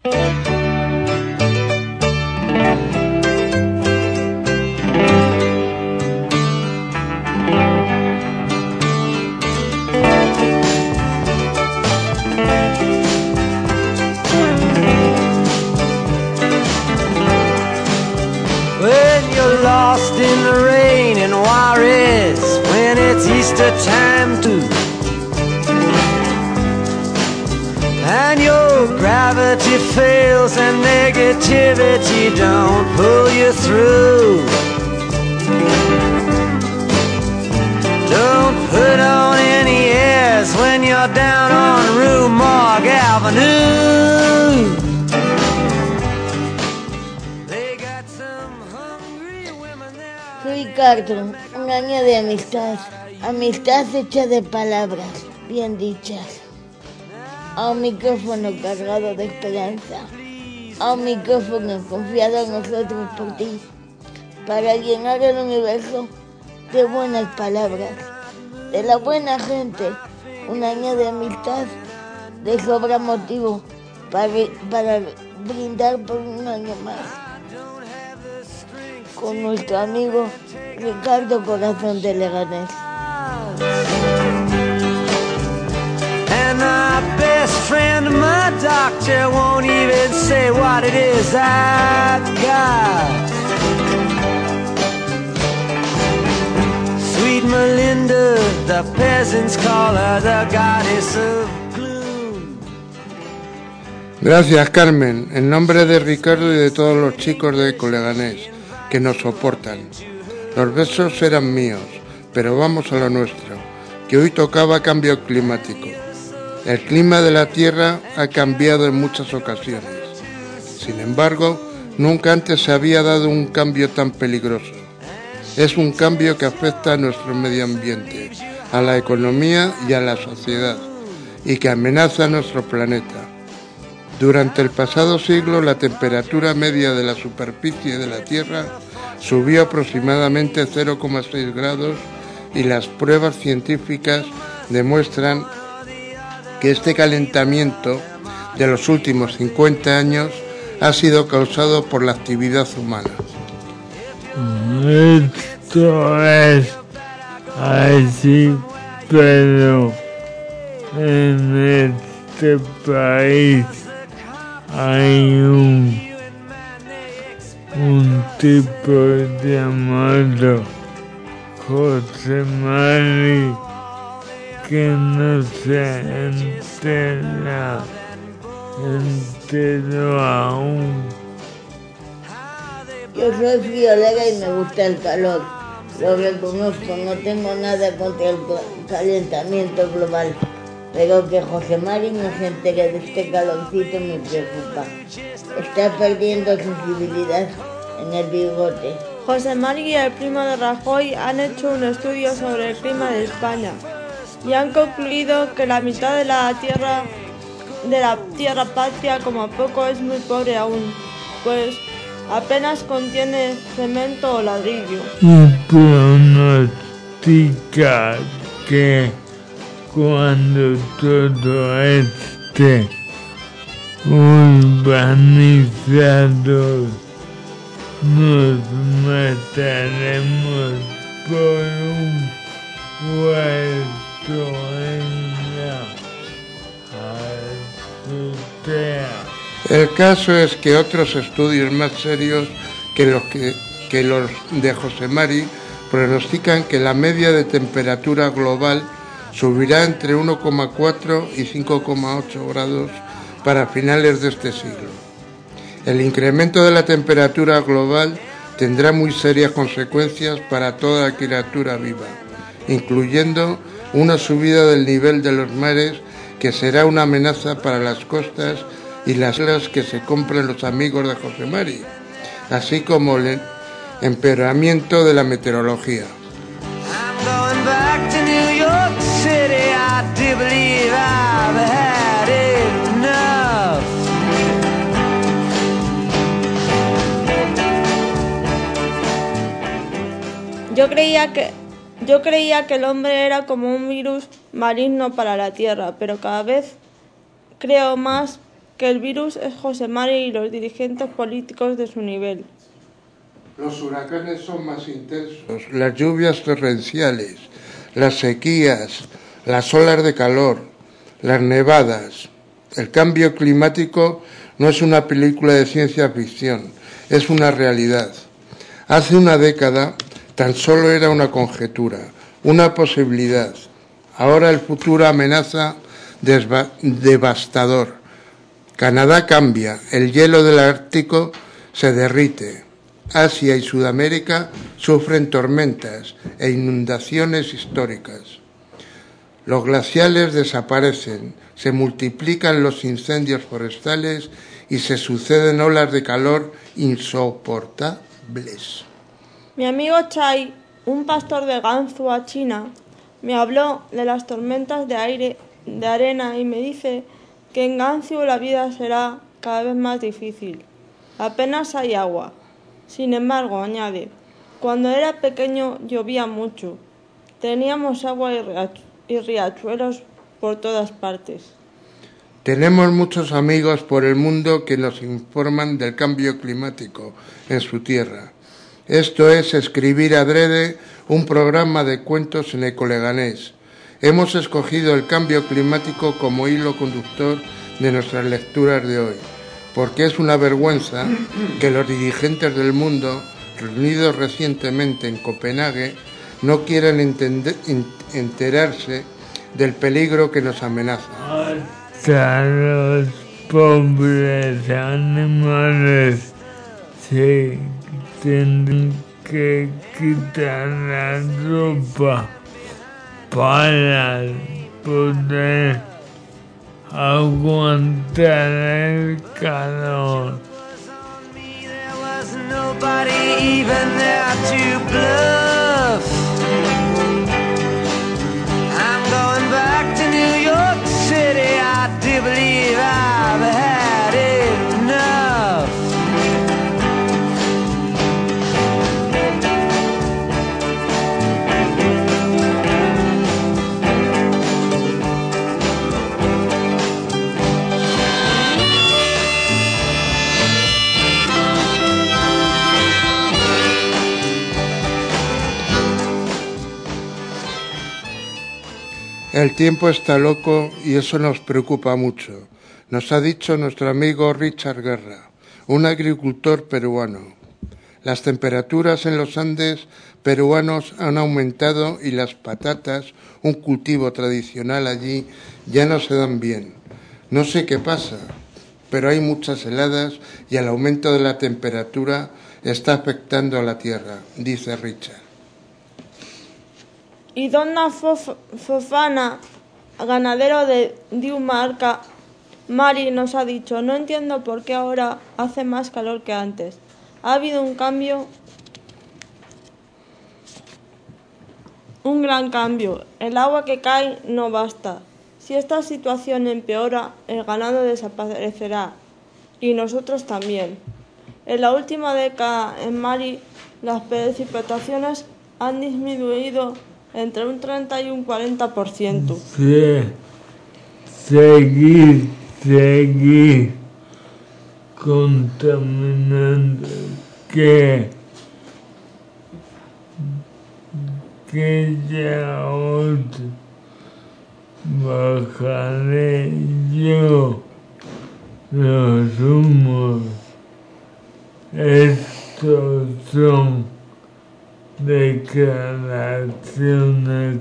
Lost in the rain in Juarez when it's Easter time too, and your gravity fails and negativity don't pull you through. Don't put on any airs when you're down on Rue Morgue Avenue. Ricardo, un año de amistad, amistad hecha de palabras bien dichas, a un micrófono cargado de esperanza, a un micrófono confiado en nosotros por ti, para llenar el universo de buenas palabras, de la buena gente, un año de amistad, de sobra motivo para brindar por un año más. Con nuestro amigo Ricardo Corazón de Leganés. And my best friend, my doctor, won't even say what it is I've got. Sweet Melinda, the peasants call her the goddess of gloom. Gracias, Carmen, en nombre de Ricardo y de todos los chicos de Leganés que nos soportan. Los besos eran míos, pero vamos a lo nuestro, que hoy tocaba cambio climático. El clima de la Tierra ha cambiado en muchas ocasiones. Sin embargo, nunca antes se había dado un cambio tan peligroso. Es un cambio que afecta a nuestro medio ambiente, a la economía y a la sociedad, y que amenaza a nuestro planeta. Durante el pasado siglo, la temperatura media de la superficie de la Tierra subió aproximadamente 0,6 grados y las pruebas científicas demuestran que este calentamiento de los últimos 50 años ha sido causado por la actividad humana. Esto es así, pero en este país hay un tipo llamado José Mari que no se enteró aún. Yo soy friolera y me gusta el calor, lo reconozco, no tengo nada contra el calentamiento global. Pero que José Mari no se entere de este calorcito me preocupa. Está perdiendo sensibilidad en el bigote. José Mari y el primo de Rajoy han hecho un estudio sobre el clima de España y han concluido que la mitad de la tierra patria como poco es muy pobre aún, pues apenas contiene cemento o ladrillo. Y pronostica que cuando todo esté urbanizado nos mataremos por un huerto en la azotea. El caso es que otros estudios más serios que los de José Mari pronostican que la media de temperatura global subirá entre 1,4 y 5,8 grados para finales de este siglo. El incremento de la temperatura global tendrá muy serias consecuencias para toda criatura viva, incluyendo una subida del nivel de los mares que será una amenaza para las costas y las islas que se compran los amigos de José Mari, así como el empeoramiento de la meteorología. Yo creía que el hombre era como un virus maligno para la Tierra, pero cada vez creo más que el virus es José Mari y los dirigentes políticos de su nivel. Los huracanes son más intensos, las lluvias torrenciales, las sequías, las olas de calor, las nevadas. El cambio climático no es una película de ciencia ficción, es una realidad. Hace una década tan solo era una conjetura, una posibilidad. Ahora el futuro amenaza devastador. Canadá cambia, el hielo del Ártico se derrite. Asia y Sudamérica sufren tormentas e inundaciones históricas. Los glaciales desaparecen, se multiplican los incendios forestales y se suceden olas de calor insoportables. Mi amigo Chai, un pastor de Gansu a China, me habló de las tormentas de arena y me dice que en Gansu la vida será cada vez más difícil. Apenas hay agua. Sin embargo, añade, cuando era pequeño llovía mucho. Teníamos agua y riachuelos por todas partes. Tenemos muchos amigos por el mundo que nos informan del cambio climático en su tierra. Esto es escribir adrede un programa de cuentos en Ecoleganés. Hemos escogido el cambio climático como hilo conductor de nuestras lecturas de hoy, porque es una vergüenza que los dirigentes del mundo, reunidos recientemente en Copenhague, no quieran enterarse del peligro que nos amenaza. Hasta los pobres animales se tienen que quitar la ropa para poder aguantar el calor. There was nobody even there to bluff. I'm going back to New York City. I do believe I've had enough. El tiempo está loco y eso nos preocupa mucho, nos ha dicho nuestro amigo Richard Guerra, un agricultor peruano. Las temperaturas en los Andes peruanos han aumentado y las patatas, un cultivo tradicional allí, ya no se dan bien. No sé qué pasa, pero hay muchas heladas y el aumento de la temperatura está afectando a la tierra, dice Richard. Y Donna Fofana, ganadero de Diumarca, Mari nos ha dicho, no entiendo por qué ahora hace más calor que antes. Ha habido un cambio, un gran cambio. El agua que cae no basta. Si esta situación empeora, el ganado desaparecerá y nosotros también. En la última década en Mari, las precipitaciones han disminuido entre un 30 y un 40%. Seguir contaminando que ya otro bajaré yo los humos. Estos son declaraciones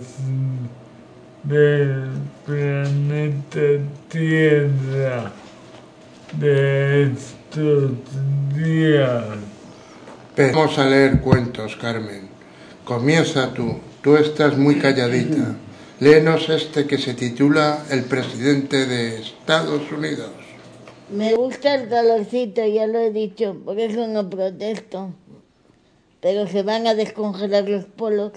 del planeta Tierra de estos días. Vamos a leer cuentos, Carmen. Comienza tú estás muy calladita. Léenos este que se titula El presidente de Estados Unidos. Me gusta el calorcito, ya lo he dicho, por eso no protesto. Pero se van a descongelar los polos.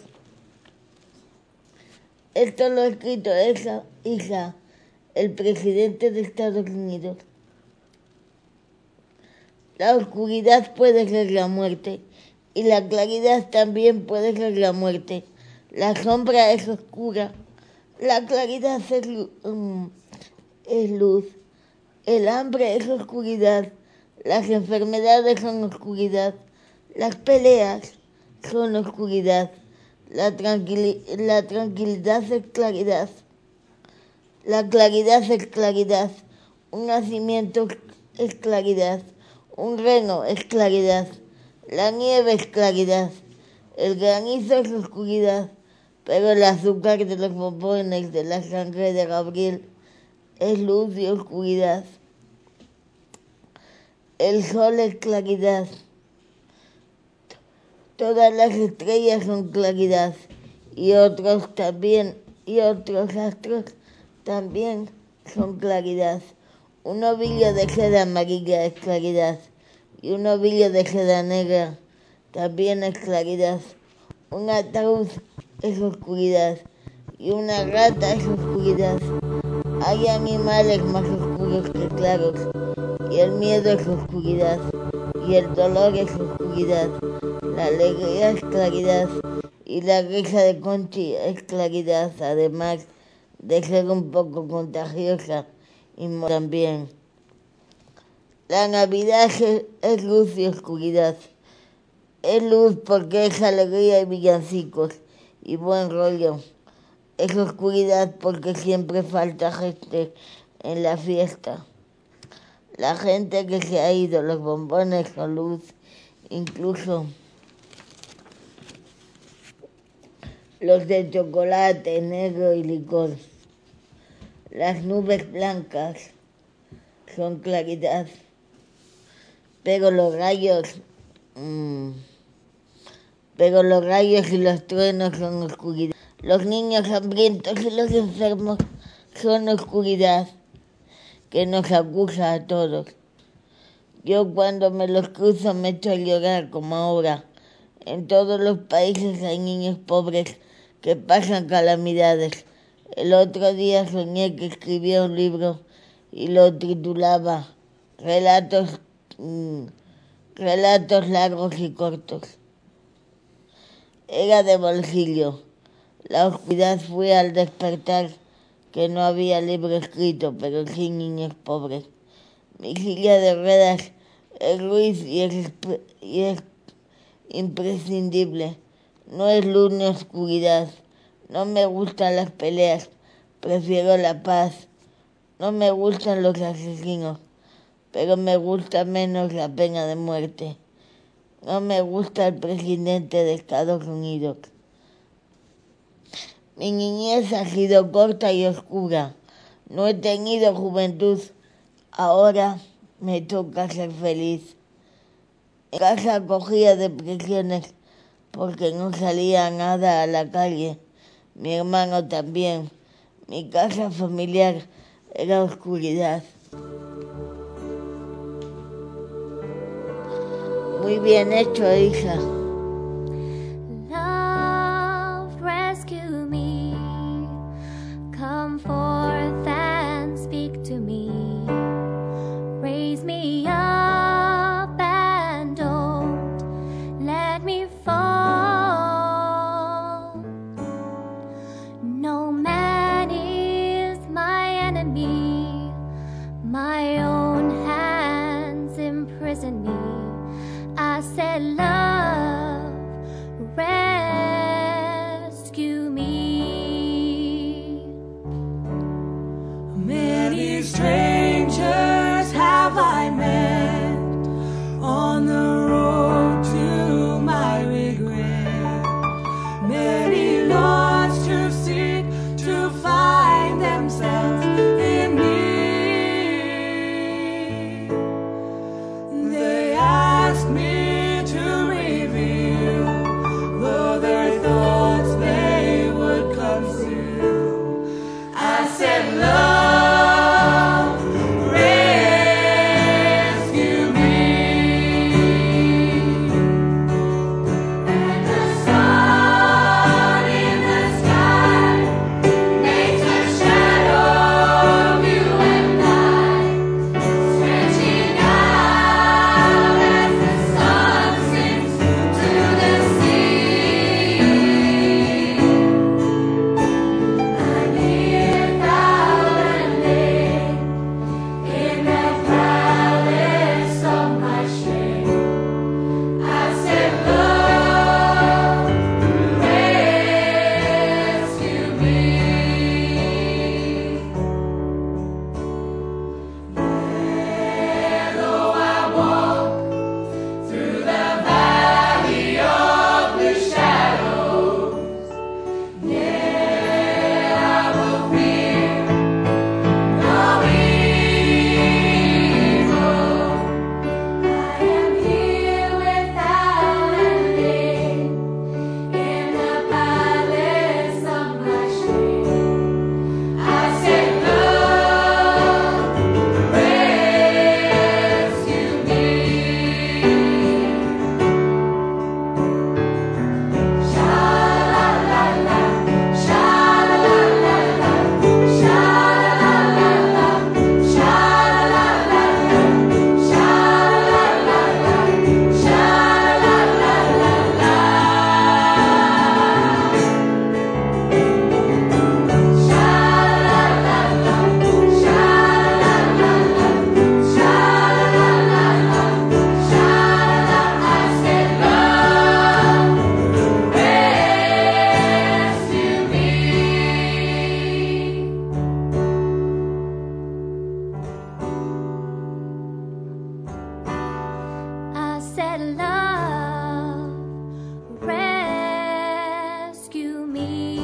Esto lo ha escrito Isa, el presidente de Estados Unidos. La oscuridad puede ser la muerte, y la claridad también puede ser la muerte. La sombra es oscura, la claridad es luz. El hambre es oscuridad, las enfermedades son oscuridad, las peleas son oscuridad, la tranquilidad es claridad, la claridad es claridad, un nacimiento es claridad, un reno es claridad, la nieve es claridad, el granizo es oscuridad, pero el azúcar de los bombones de la sangre de Gabriel es luz y oscuridad. El sol es claridad. Todas las estrellas son claridad y otros astros también son claridad. Un ovillo de seda amarilla es claridad y un ovillo de seda negra también es claridad. Un ataúd es oscuridad y una rata es oscuridad. Hay animales más oscuros que claros y el miedo es oscuridad y el dolor es oscuridad. La alegría es claridad y la risa de Conchi es claridad, además de ser un poco contagiosa y también. La Navidad es luz y oscuridad. Es luz porque es alegría y villancicos y buen rollo. Es oscuridad porque siempre falta gente en la fiesta. La gente que se ha ido, los bombones con luz, incluso los de chocolate, negro y licor. Las nubes blancas son claridad, pero los rayos y los truenos son oscuridad. Los niños hambrientos y los enfermos son oscuridad que nos acusa a todos. Yo cuando me los cruzo me echo a llorar como ahora. En todos los países hay niños pobres que pasan calamidades. El otro día soñé que escribía un libro y lo titulaba Relatos largos y cortos. Era de bolsillo. La oscuridad fue al despertar que no había libro escrito, pero sí niños pobres. Mi silla de ruedas es luz y es imprescindible. No es luz ni oscuridad. No me gustan las peleas, prefiero la paz. No me gustan los asesinos, pero me gusta menos la pena de muerte. No me gusta el presidente de Estados Unidos. Mi niñez ha sido corta y oscura. No he tenido juventud. Ahora me toca ser feliz. En casa cogía depresiones porque no salía nada a la calle. Mi hermano también. Mi casa familiar era oscuridad. Muy bien hecho, hija. Love, rescue me. Come forth and speak to me. Raise me up and don't let me fall. No man is my enemy. My own hands imprison me. I said, love, rescue me. Many strangers have I met on the road to my regret. Many lost who seek to find themselves in me. They asked me to reveal, though their thoughts they would conceal. I said, love, let love rescue me.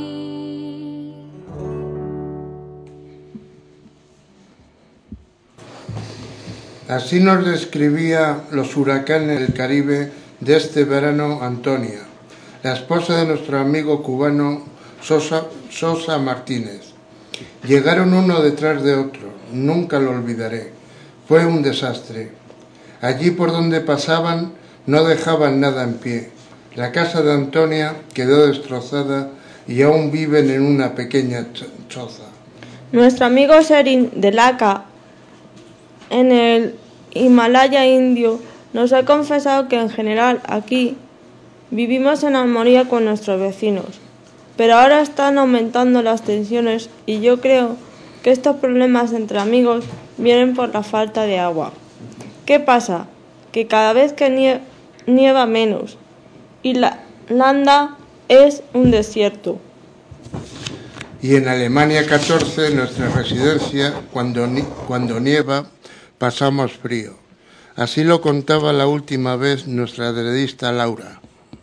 Así nos describía los huracanes del Caribe de este verano Antonia, la esposa de nuestro amigo cubano Sosa Martínez. Llegaron uno detrás de otro, nunca lo olvidaré. Fue un desastre. Allí por donde pasaban no dejaban nada en pie. La casa de Antonia quedó destrozada y aún viven en una pequeña choza. Nuestro amigo Sherin de Lhasa, en el Himalaya indio, nos ha confesado que en general aquí vivimos en armonía con nuestros vecinos, pero ahora están aumentando las tensiones y yo creo que estos problemas entre amigos vienen por la falta de agua. ¿Qué pasa? Que cada vez que nieva menos y la landa es un desierto. Y en Alemania 14, nuestra residencia, cuando nieva, pasamos frío. Así lo contaba la última vez nuestra periodista Laura.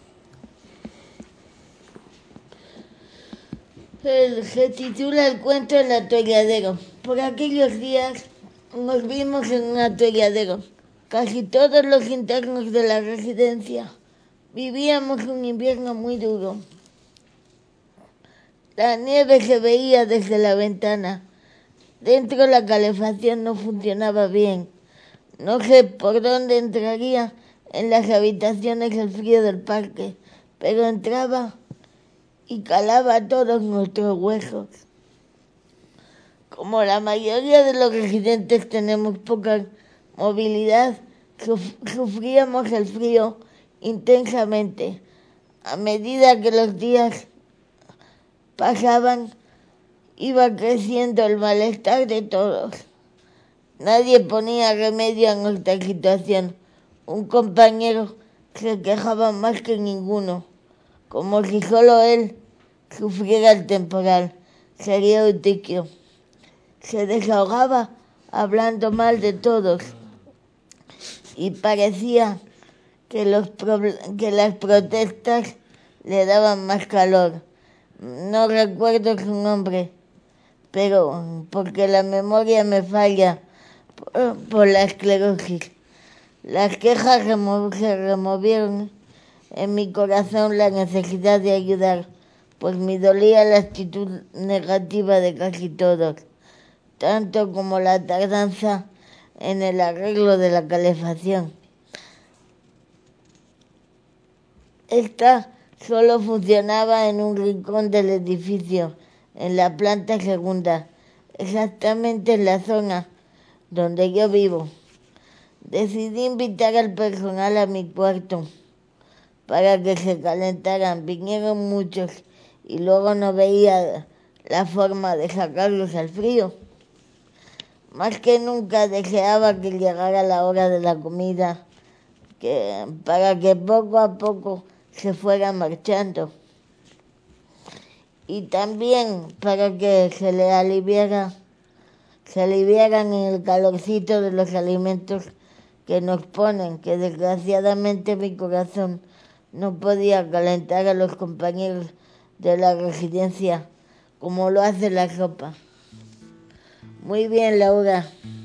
Se titula El cuento del atolladero. Por aquellos días nos vimos en un atolladero. Casi todos los internos de la residencia vivíamos un invierno muy duro. La nieve se veía desde la ventana. Dentro la calefacción no funcionaba bien. No sé por dónde entraría en las habitaciones el frío del parque, pero entraba y calaba todos nuestros huesos. Como la mayoría de los residentes tenemos poca movilidad, sufríamos el frío intensamente. A medida que los días pasaban, iba creciendo el malestar de todos. Nadie ponía remedio a nuestra situación. Un compañero se quejaba más que ninguno, como si solo él sufriera el temporal. Sería Eutiquio. Se desahogaba hablando mal de todos y parecía que las protestas le daban más calor. No recuerdo su nombre, pero porque la memoria me falla por la esclerosis. Las quejas se removieron en mi corazón la necesidad de ayudar, pues me dolía la actitud negativa de casi todos, tanto como la tardanza en el arreglo de la calefacción. Esta solo funcionaba en un rincón del edificio, en la planta segunda, exactamente en la zona donde yo vivo. Decidí invitar al personal a mi cuarto para que se calentaran. Vinieron muchos y luego no veía la forma de sacarlos al frío. Más que nunca deseaba que llegara la hora de la comida, para que poco a poco se fuera marchando. Y también para que se aliviaran en el calorcito de los alimentos que nos ponen, que desgraciadamente mi corazón no podía calentar a los compañeros de la residencia como lo hace la sopa. Muy bien, Laura.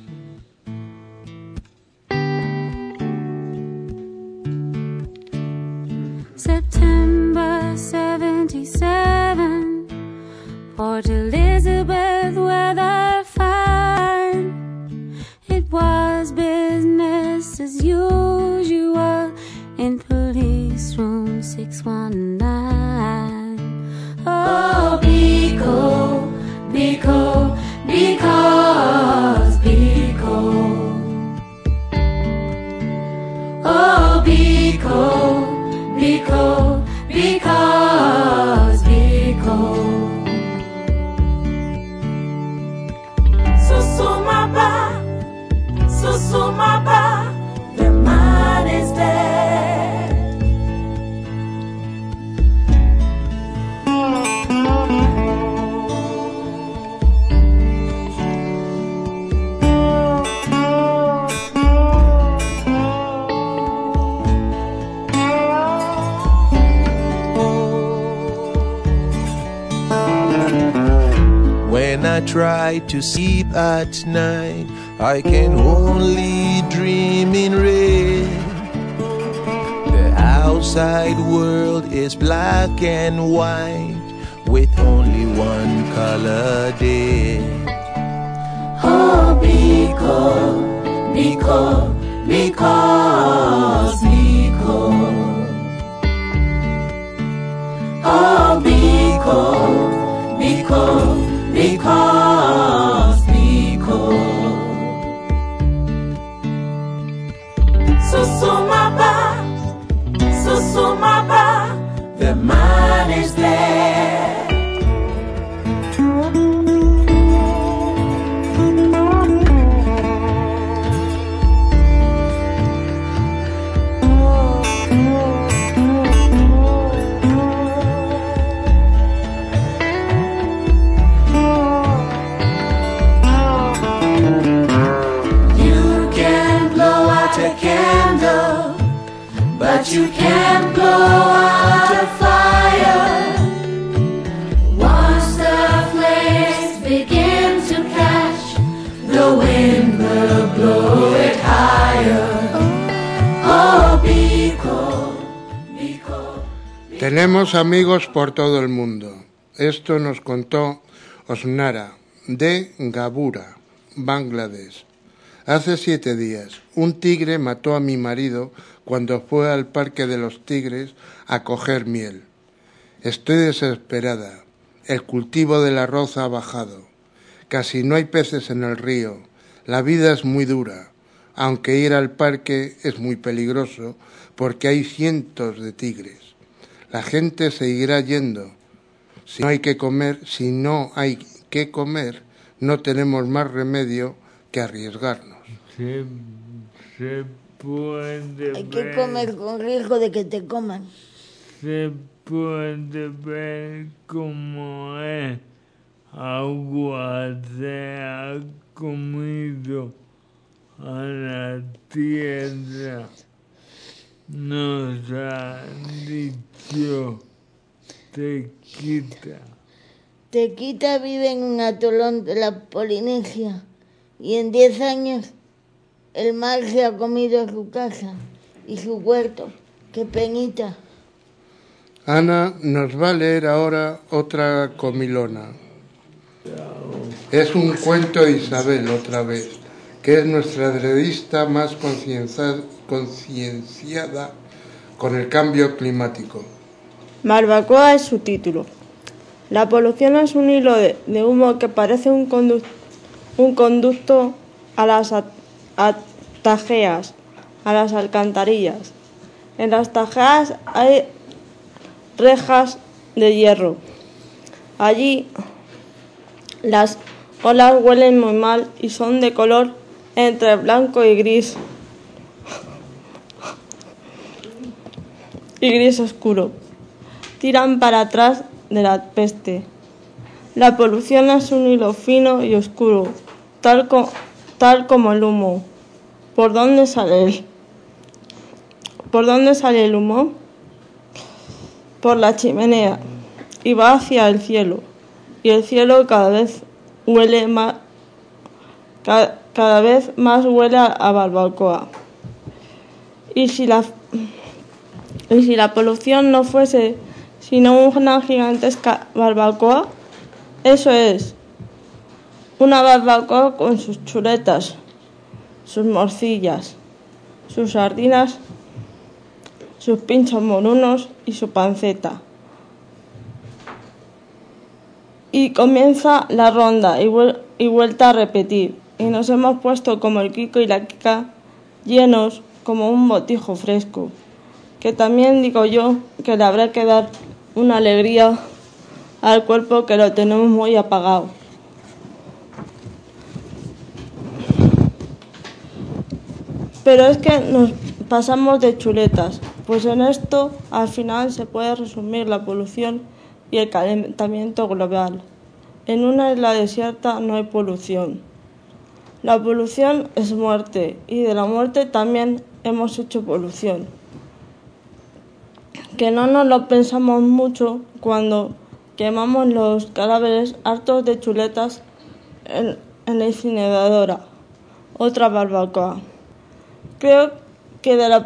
September 77, Port Elizabeth weather fine. It was business as usual in police room 619. Oh, Biko, Biko, because Biko. Oh, Biko, Biko, because Biko. Susumaba, the man is dead. try to sleep at night, I can only dream in red. The outside world is black and white, with only one color dead. Oh, because, because, because, because. Oh, because, because, because, because. Susumaba, the man is there. But you can't blow out a fire. Once the flames begin to catch, the wind will blow it higher. Oh, because. Tenemos amigos por todo el mundo. Esto nos contó Osnara, de Gabura, Bangladesh. Hace 7 días, un tigre mató a mi marido cuando fue al parque de los tigres a coger miel. Estoy desesperada. El cultivo del arroz ha bajado. Casi no hay peces en el río. La vida es muy dura, aunque ir al parque es muy peligroso porque hay cientos de tigres. La gente seguirá yendo. Si no hay que comer, no tenemos más remedio que arriesgarnos. Se puede Hay que comer con riesgo de que te coman. Se puede ver cómo es. Agua se ha comido a la tierra. Nos han dicho Tequita. Tequita vive en un atolón de la Polinesia y en 10 años el mar se ha comido su casa y su huerto. ¡Qué penita! Ana nos va a leer ahora otra comilona. Es un cuento de Isabel otra vez, que es nuestra periodista más concienciada con el cambio climático. Barbacoa es su título. La polución es un hilo de humo que parece un conducto a las tajeas, a las alcantarillas. En las tajeas hay rejas de hierro. Allí las olas huelen muy mal y son de color entre blanco y gris oscuro. Tiran para atrás de la peste. La polución es un hilo fino y oscuro, tal como el humo. ¿Por dónde sale el humo? Por la chimenea y va hacia el cielo. Y el cielo cada vez más huele a barbacoa. Y si la polución no fuese sino una gigantesca barbacoa, eso es, una barbacoa con sus chuletas, sus morcillas, sus sardinas, sus pinchos morunos y su panceta. Y comienza la ronda y vuelta a repetir, y nos hemos puesto como el Kiko y la Kika, llenos como un botijo fresco, que también digo yo que le habrá que dar una alegría al cuerpo que lo tenemos muy apagado. Pero es que nos pasamos de chuletas, pues en esto al final se puede resumir la polución y el calentamiento global. En una isla desierta no hay polución. La polución es muerte y de la muerte también hemos hecho polución. Que no nos lo pensamos mucho cuando quemamos los cadáveres hartos de chuletas en la incineradora, otra barbacoa. Creo que de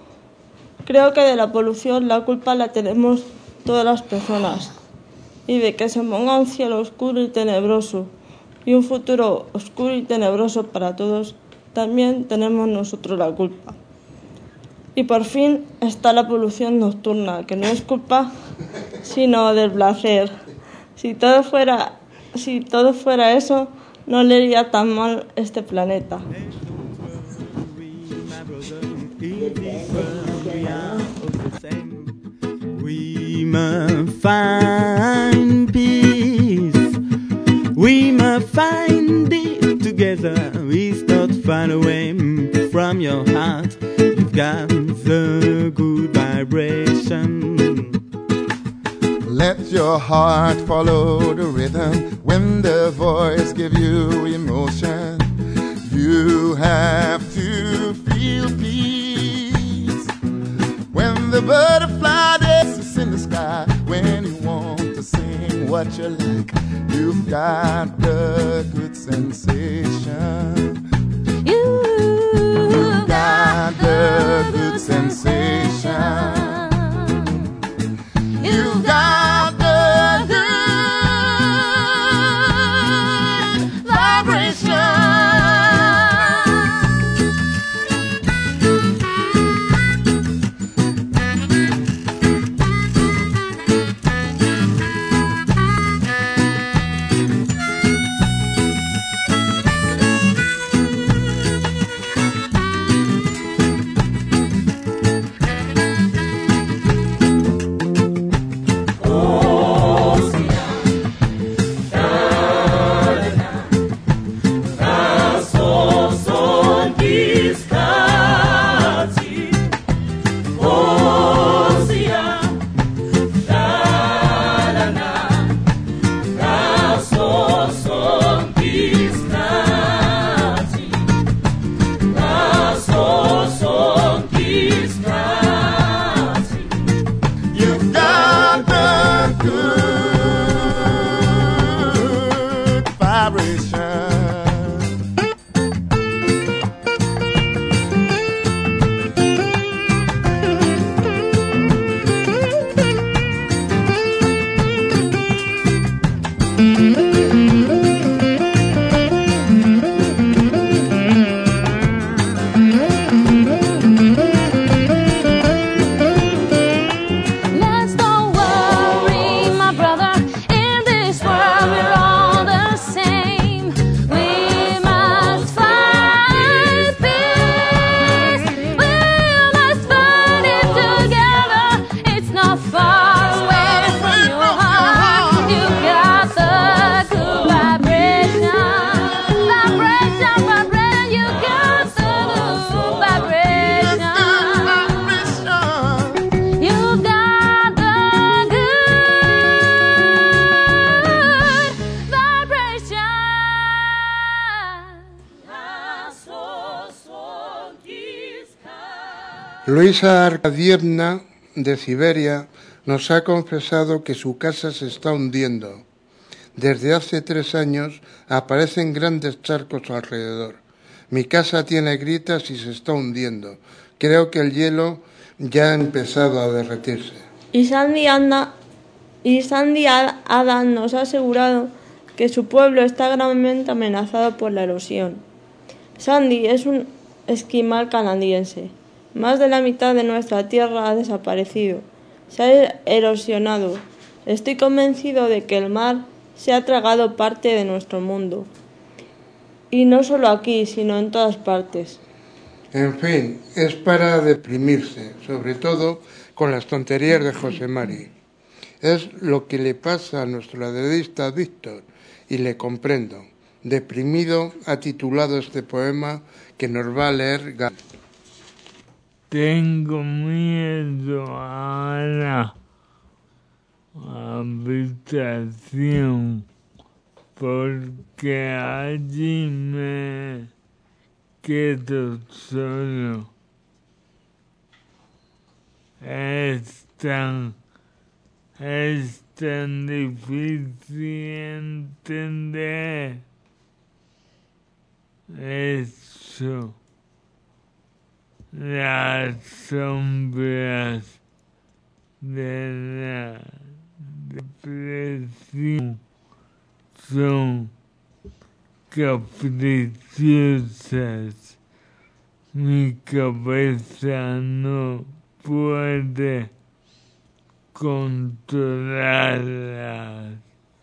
la polución la culpa la tenemos todas las personas, y de que se ponga un cielo oscuro y tenebroso y un futuro oscuro y tenebroso para todos, también tenemos nosotros la culpa. Y por fin está la polución nocturna, que no es culpa sino del placer. Si todo fuera eso, no le iría tan mal este planeta. We must find peace. We must find it together. It's not far away from your heart. You've got the good vibration. Let your heart follow the rhythm when the voice gives you emotion. You have to feel peace when the butterfly dances in the sky. When you want to sing what you like, you've got the good sensation. You've got the good sensation. You've got the good vibration. Luisa Arkadievna de Siberia nos ha confesado que su casa se está hundiendo. Desde hace 3 años aparecen grandes charcos alrededor. Mi casa tiene grietas y se está hundiendo. Creo que el hielo ya ha empezado a derretirse. Y Sandy Adam nos ha asegurado que su pueblo está gravemente amenazado por la erosión. Sandy es un esquimal canadiense. Más de la mitad de nuestra tierra ha desaparecido. Se ha erosionado. Estoy convencido de que el mar se ha tragado parte de nuestro mundo. Y no solo aquí, sino en todas partes. En fin, es para deprimirse, sobre todo con las tonterías de José Mari. Es lo que le pasa a nuestro ladradista Víctor, y le comprendo. Deprimido ha titulado este poema que nos va a leer Gal. Tengo miedo a la habitación porque allí me quedo solo. Es tan difícil entender eso, las sombras de la depresión son capriciosas. Mi cabeza no puede controlarlas.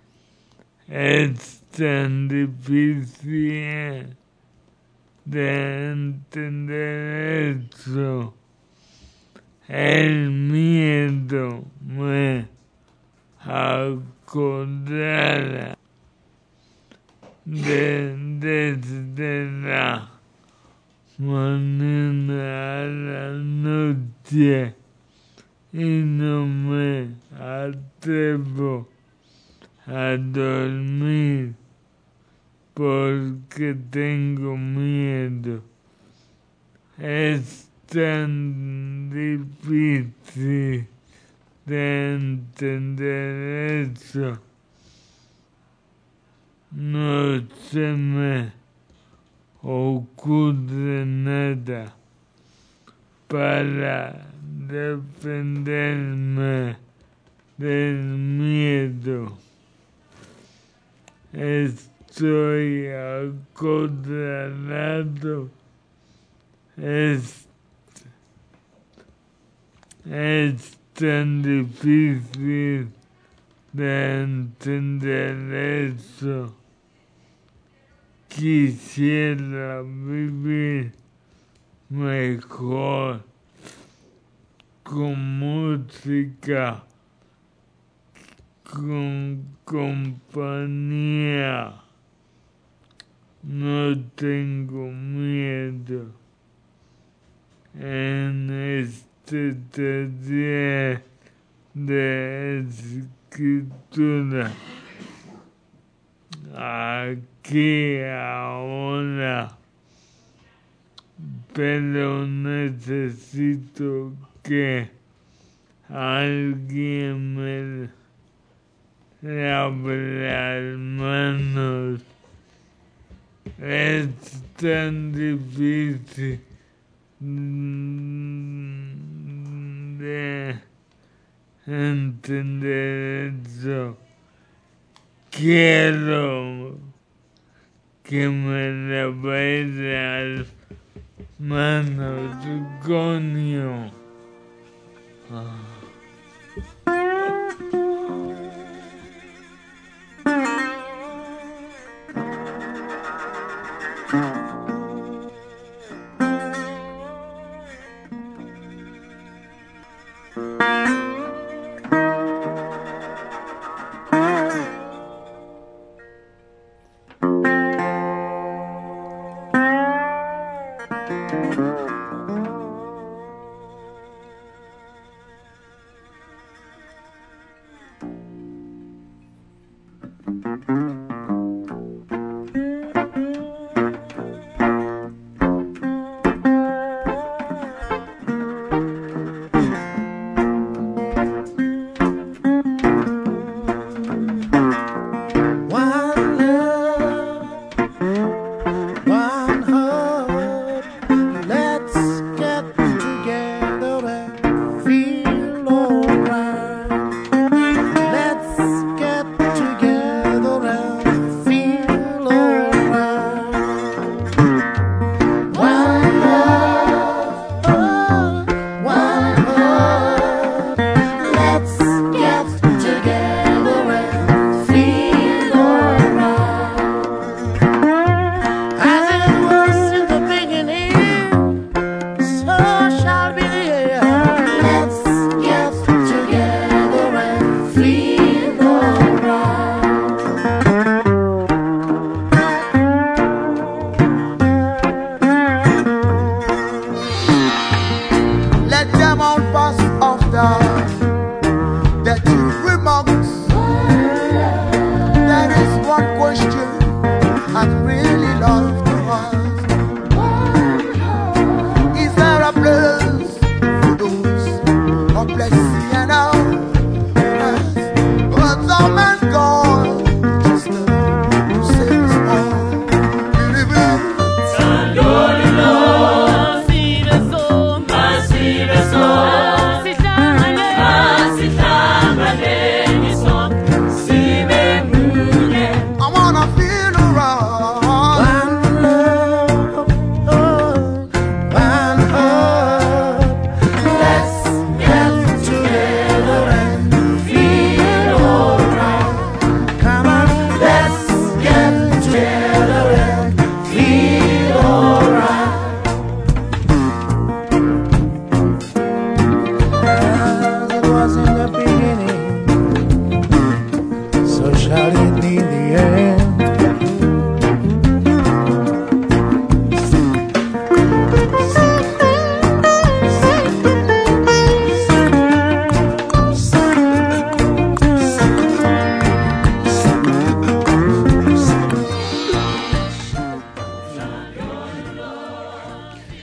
Es tan difícil de entender eso. El miedo me acordara desde la mañana a la noche y no me atrevo a dormir porque tengo miedo. Es tan difícil de entender eso. No se me ocurre nada para defenderme del miedo. Estoy acorralado. Es tan difícil de entender eso. Quisiera vivir mejor con música, con compañía. No tengo miedo. En este taller de escritura, aquí ahora, pero necesito que alguien me abra las manos. Es tan difícil de entender eso. Quiero que me abra las manos, coño. One heart, let's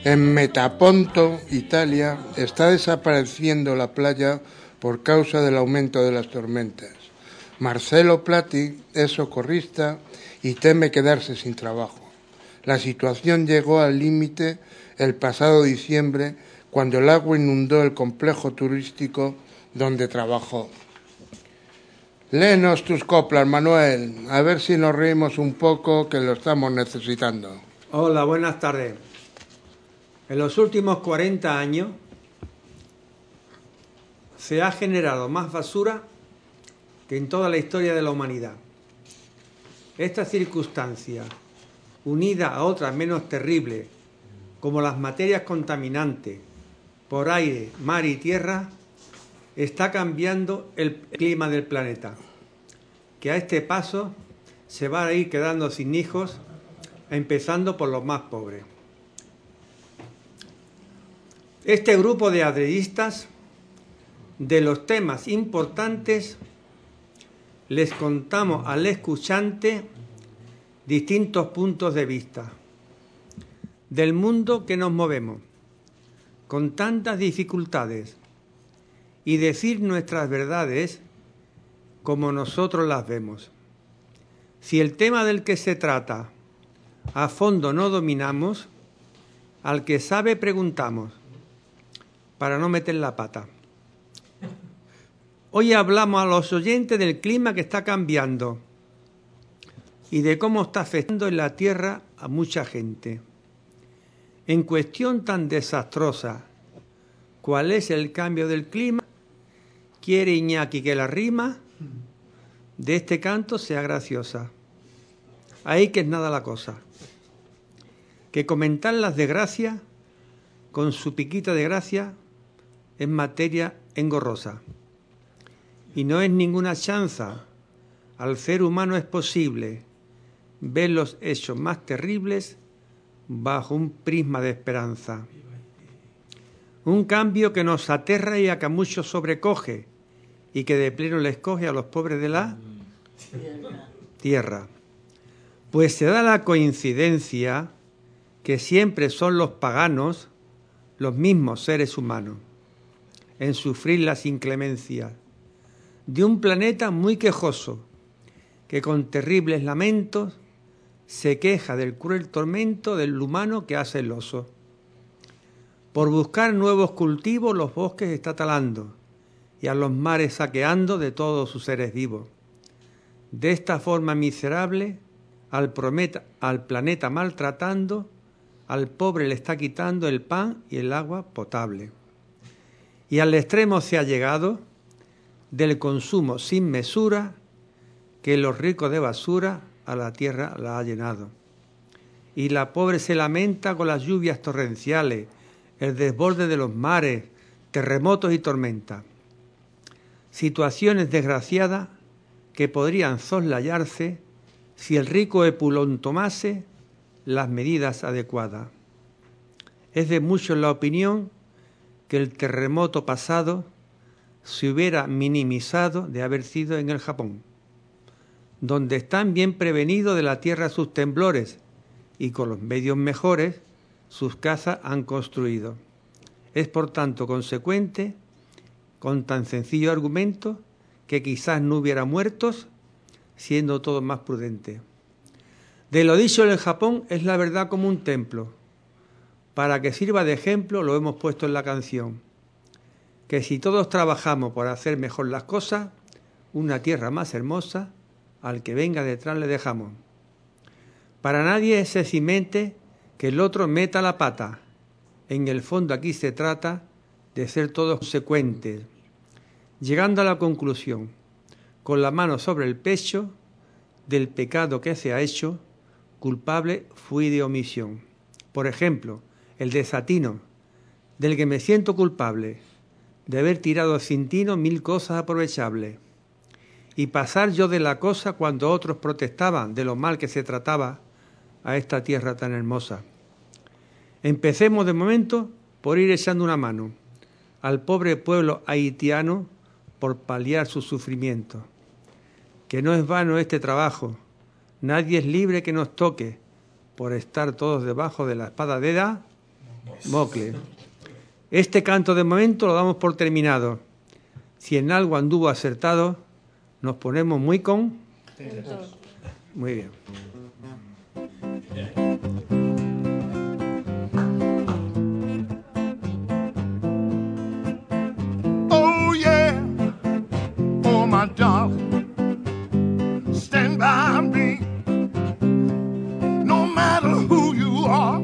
En Metaponto, Italia, está desapareciendo la playa por causa del aumento de las tormentas. Marcelo Plati es socorrista y teme quedarse sin trabajo. La situación llegó al límite el pasado diciembre, cuando el agua inundó el complejo turístico donde trabajó. Léenos tus coplas, Manuel, a ver si nos reímos un poco, que lo estamos necesitando. Hola, buenas tardes. En los últimos 40 años se ha generado más basura que en toda la historia de la humanidad. Esta circunstancia, unida a otras menos terribles, como las materias contaminantes por aire, mar y tierra, está cambiando el clima del planeta, que a este paso se va a ir quedando sin hijos, empezando por los más pobres. Este grupo de adredistas, de los temas importantes, les contamos al escuchante distintos puntos de vista del mundo que nos movemos, con tantas dificultades, y decir nuestras verdades como nosotros las vemos. Si el tema del que se trata a fondo no dominamos, al que sabe preguntamos, para no meter la pata. Hoy hablamos a los oyentes del clima que está cambiando y de cómo está afectando en la tierra a mucha gente. En cuestión tan desastrosa, ¿cuál es el cambio del clima? Quiere Iñaki que la rima de este canto sea graciosa. Ahí que es nada la cosa. Que comentar las desgracias con su piquita de gracia es materia engorrosa. Y no es ninguna chanza. Al ser humano es posible ver los hechos más terribles bajo un prisma de esperanza. Un cambio que nos aterra y a que a muchos sobrecoge y que de pleno les coge a los pobres de la tierra. Pues se da la coincidencia que siempre son los paganos los mismos seres humanos en sufrir las inclemencias de un planeta muy quejoso que con terribles lamentos se queja del cruel tormento del humano que hace el oso. Por buscar nuevos cultivos los bosques está talando y a los mares saqueando de todos sus seres vivos. De esta forma miserable, al planeta maltratando, al pobre le está quitando el pan y el agua potable. Y al extremo se ha llegado del consumo sin mesura que los ricos de basura a la tierra la ha llenado. Y la pobre se lamenta con las lluvias torrenciales, el desborde de los mares, terremotos y tormentas. Situaciones desgraciadas que podrían soslayarse si el rico Epulón tomase las medidas adecuadas. Es de muchos la opinión que el terremoto pasado se hubiera minimizado de haber sido en el Japón, donde están bien prevenidos de la tierra sus temblores y con los medios mejores sus casas han construido. Es por tanto consecuente, con tan sencillo argumento, que quizás no hubiera muertos, siendo todo más prudente. De lo dicho en el Japón es la verdad como un templo. Para que sirva de ejemplo lo hemos puesto en la canción, que si todos trabajamos por hacer mejor las cosas, una tierra más hermosa, al que venga detrás le dejamos. Para nadie es eximente que el otro meta la pata. En el fondo aquí se trata de ser todos consecuentes, llegando a la conclusión, con la mano sobre el pecho, del pecado que se ha hecho, culpable fui de omisión. Por ejemplo, el desatino, del que me siento culpable, de haber tirado sin tino 1000 cosas aprovechables, y pasar yo de la cosa cuando otros protestaban de lo mal que se trataba a esta tierra tan hermosa. Empecemos de momento por ir echando una mano al pobre pueblo haitiano por paliar su sufrimiento. Que no es vano este trabajo, nadie es libre que nos toque por estar todos debajo de la espada de edad Mocle. Este canto de momento lo damos por terminado. Si en algo anduvo acertado, nos ponemos muy con... Muy bien. Oh yeah, oh my darling, stand by me. No matter who you are,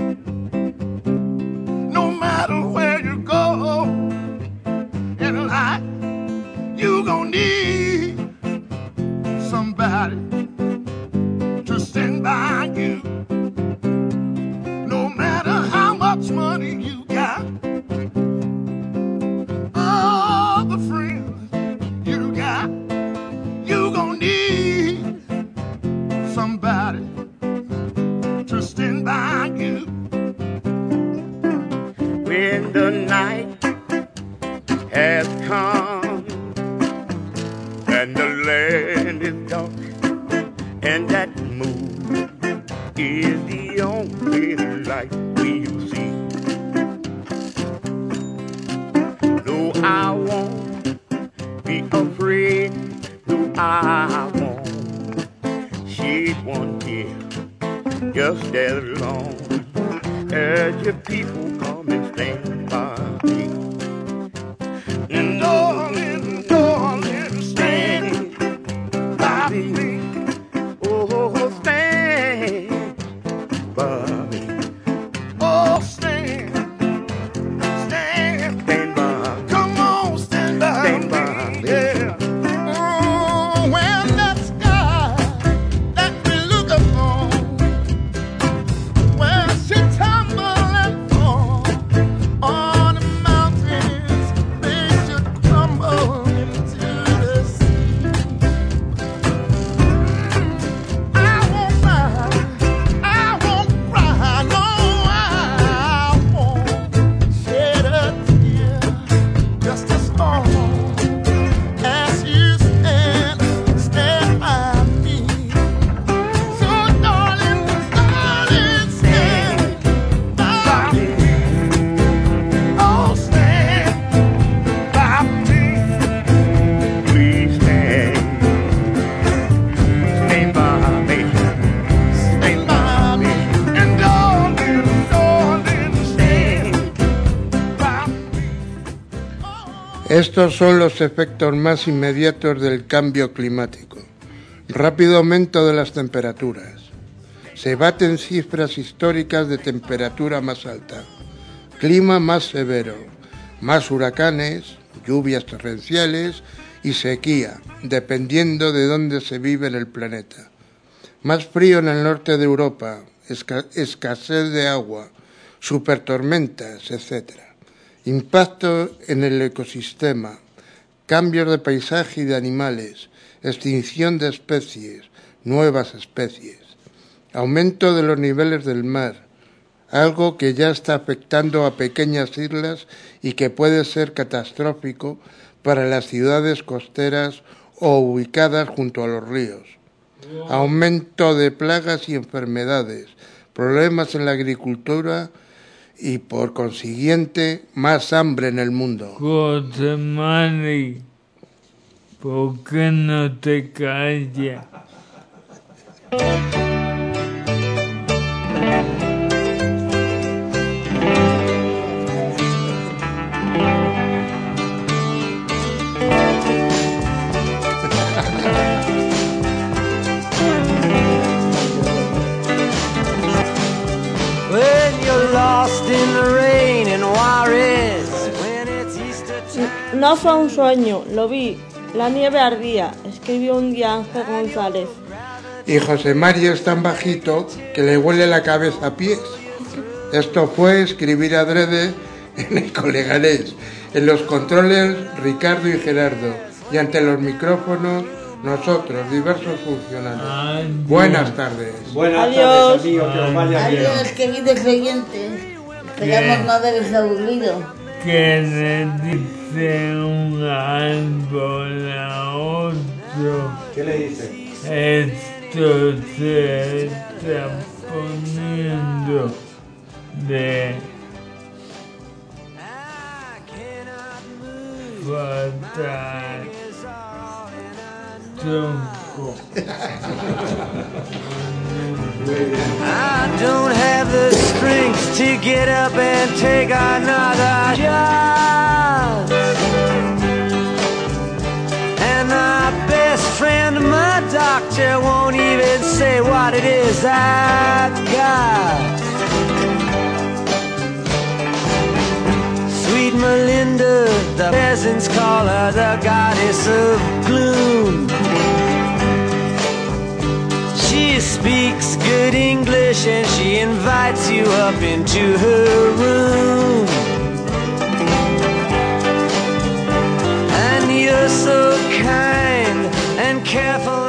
no matter where you go in life, you gon' need somebody to stand by you. No matter how much money you got, all the friends you got, you gon' need somebody to stand by you. When the night has come and the land is dark and that moon is the only light we'll see. No, I won't be afraid. No, I won't shed one tear. Just as long as your people come and stand by me. And darling, darling, stand by me. Oh, stand by me. Oh, stand by me. Come on, stand by me. Yeah. Oh, when that sky that we look upon, when she tumble and fall on the mountains, they should tumble into the sea. I won't cry, no, I won't shed a tear, just as long as you stand by me. So darling, darling, stand by me. Oh, stand by me. Please stand by me. Stand by me. And darling, darling, stand by me. Estos son los efectos más inmediatos del cambio climático. Rápido aumento de las temperaturas. Se baten cifras históricas de temperatura más alta. Clima más severo. Más huracanes, lluvias torrenciales y sequía, dependiendo de dónde se vive en el planeta. Más frío en el norte de Europa, escasez de agua, supertormentas, etc. Impacto en el ecosistema, cambios de paisaje y de animales, extinción de especies, nuevas especies, aumento de los niveles del mar, algo que ya está afectando a pequeñas islas y que puede ser catastrófico para las ciudades costeras o ubicadas junto a los ríos. Aumento de plagas y enfermedades, problemas en la agricultura y, por consiguiente, más hambre en el mundo. Josemari, ¿por qué no te callas? When you're lost in the rain in Juarez, when it's Easter time. No fue un sueño, lo vi. La nieve ardía, escribió un día Ángel González. Y José María es tan bajito que le huele la cabeza a pies. Esto fue escribir adrede en el Coleganés. En los controles, Ricardo y Gerardo. Y ante los micrófonos, nosotros, diversos funcionarios. Adiós. Buenas tardes. Buenas Adiós. tardes, amigos, que os vaya bien. Adiós, queridos oyentes. Esperamos no haberos aburrido. Que le dice un árbol a otro. ¿Qué le dice? Esto se está poniendo de falta tronco. I don't have the strength to get up and take another shot. And my best friend, my doctor, won't even say what it is I've got. Sweet Melinda, the peasants call her the goddess of gloom. She speaks good English and she invites you up into her room. And you're so kind and careful